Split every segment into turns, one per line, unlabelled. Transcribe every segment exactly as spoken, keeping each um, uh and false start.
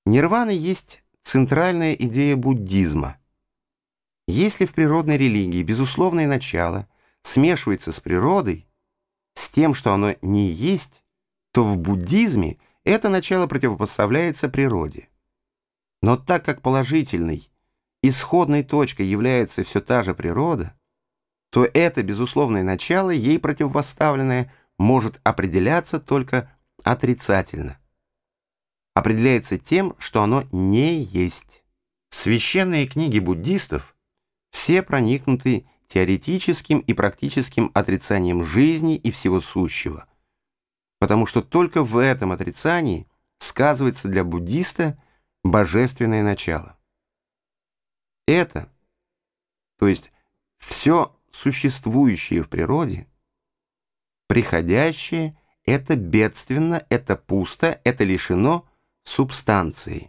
Нирвана есть центральная идея буддизма. Если в природной религии безусловное начало смешивается с природой, с тем, что оно не есть, то в буддизме это начало противопоставляется природе. Но так как положительной, исходной точкой является все та же природа, то это безусловное начало, ей противопоставленное, может определяться только отрицательно. Определяется тем, что оно не есть. Священные книги буддистов все проникнуты теоретическим и практическим отрицанием жизни и всего сущего, потому что только в этом отрицании сказывается для буддиста божественное начало. Это, то есть все существующее в природе, приходящее, это бедственно, это пусто, это лишено субстанции.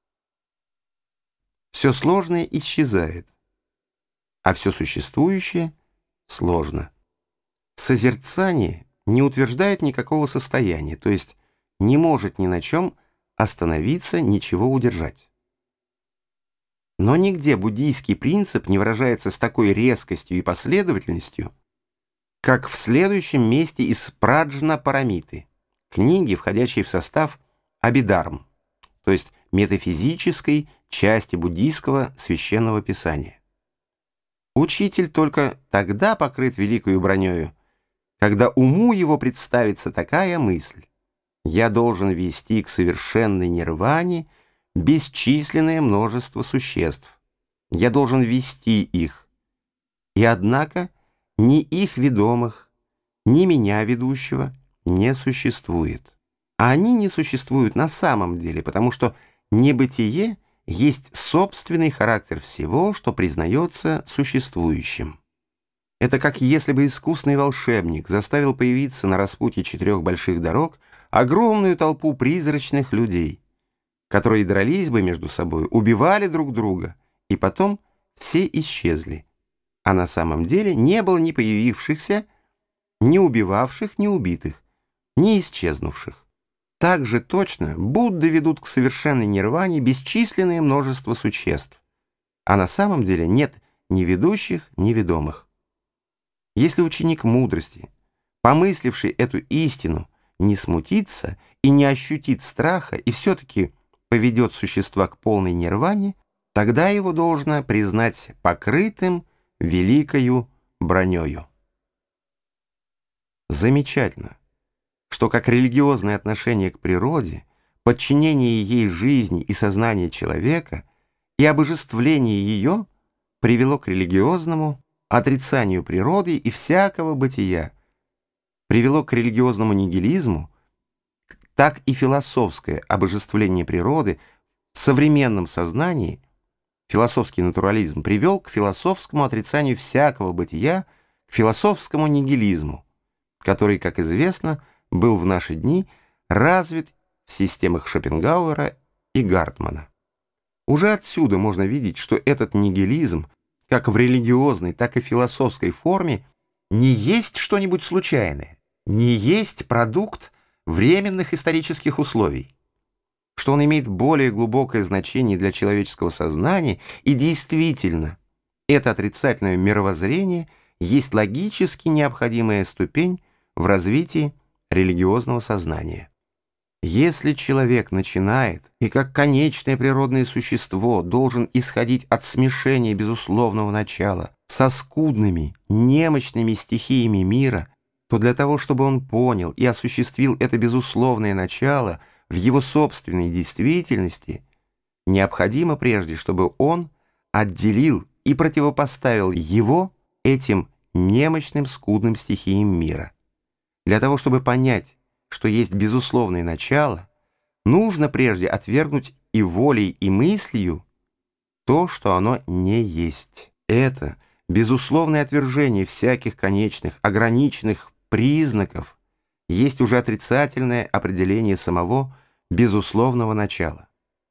Все сложное исчезает, а все существующее сложно. Созерцание не утверждает никакого состояния, то есть не может ни на чем остановиться, ничего удержать. Но нигде буддийский принцип не выражается с такой резкостью и последовательностью, как в следующем месте из Праджна-парамиты, книги, входящей в состав Абидарм, то есть метафизической части буддийского священного писания. Учитель только тогда покрыт великою бронёю, когда уму его представится такая мысль: «Я должен вести к совершенной нирване бесчисленное множество существ. Я должен вести их. И однако ни их ведомых, ни меня ведущего не существует». А они не существуют на самом деле, потому что небытие есть собственный характер всего, что признается существующим. Это как если бы искусный волшебник заставил появиться на распутье четырех больших дорог огромную толпу призрачных людей, которые дрались бы между собой, убивали друг друга, и потом все исчезли. А на самом деле не было ни появившихся, ни убивавших, ни убитых, ни исчезнувших. Так же точно Будды ведут к совершенной нирване бесчисленное множество существ, а на самом деле нет ни ведущих, ни ведомых. Если ученик мудрости, помысливший эту истину, не смутится и не ощутит страха и все-таки поведет существа к полной нирване, тогда его должно признать покрытым великою бронёю. Замечательно, что как религиозное отношение к природе, подчинение ей жизни и сознания человека и обожествление ее привело к религиозному отрицанию природы и всякого бытия, привело к религиозному нигилизму, так и философское обожествление природы в современном сознании, философский натурализм, привел к философскому отрицанию всякого бытия, к философскому нигилизму, который, как известно, был в наши дни развит в системах Шопенгауэра и Гартмана. Уже отсюда можно видеть, что этот нигилизм, как в религиозной, так и в философской форме, не есть что-нибудь случайное, не есть продукт временных исторических условий, что он имеет более глубокое значение для человеческого сознания, и действительно, это отрицательное мировоззрение есть логически необходимая ступень в развитии религиозного сознания. Если человек начинает и как конечное природное существо должен исходить от смешения безусловного начала со скудными, немощными стихиями мира, то для того, чтобы он понял и осуществил это безусловное начало в его собственной действительности, необходимо прежде, чтобы он отделил и противопоставил его этим немощным, скудным стихиям мира. Для того, чтобы понять, что есть безусловное начало, нужно прежде отвергнуть и волей, и мыслью то, что оно не есть. Это безусловное отвержение всяких конечных, ограниченных признаков есть уже отрицательное определение самого безусловного начала.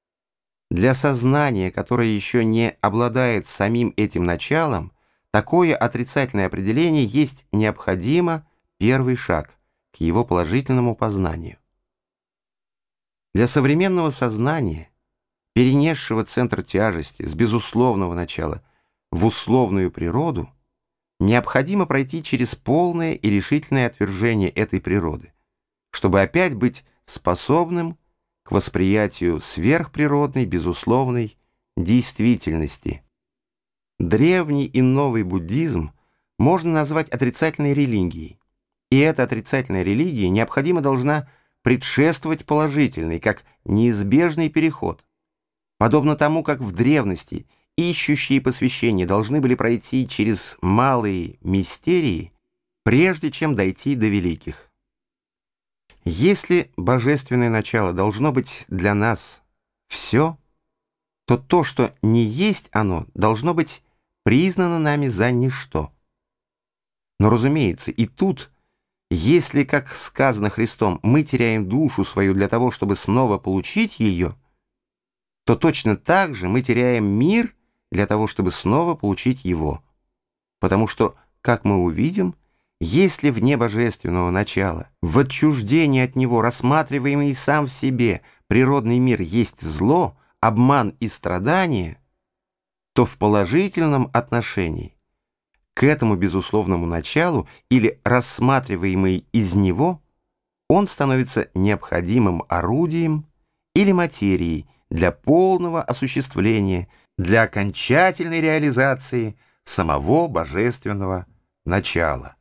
Для сознания, которое еще не обладает самим этим началом, такое отрицательное определение есть необходимо первый шаг к его положительному познанию. Для современного сознания перенесшего центр тяжести с безусловного начала в условную природу, необходимо пройти через полное и решительное отвержение этой природы, чтобы опять быть способным к восприятию сверхприродной, безусловной действительности. Древний и новый буддизм можно назвать отрицательной религией, и эта отрицательная религия необходимо должна предшествовать положительной, как неизбежный переход. Подобно тому, как в древности ищущие посвящения должны были пройти через малые мистерии, прежде чем дойти до великих. Если божественное начало должно быть для нас все, то то, что не есть оно, должно быть признано нами за ничто. Но, разумеется, и тут, если, как сказано Христом, мы теряем душу свою для того, чтобы снова получить ее, то точно так же мы теряем мир для того, чтобы снова получить его. Потому что, как мы увидим, если вне божественного начала, в отчуждении от него, рассматриваемый сам в себе природный мир есть зло, обман и страдание, то в положительном отношении к этому безусловному началу или рассматриваемый из него, он становится необходимым орудием или материей для полного осуществления, для окончательной реализации самого божественного начала.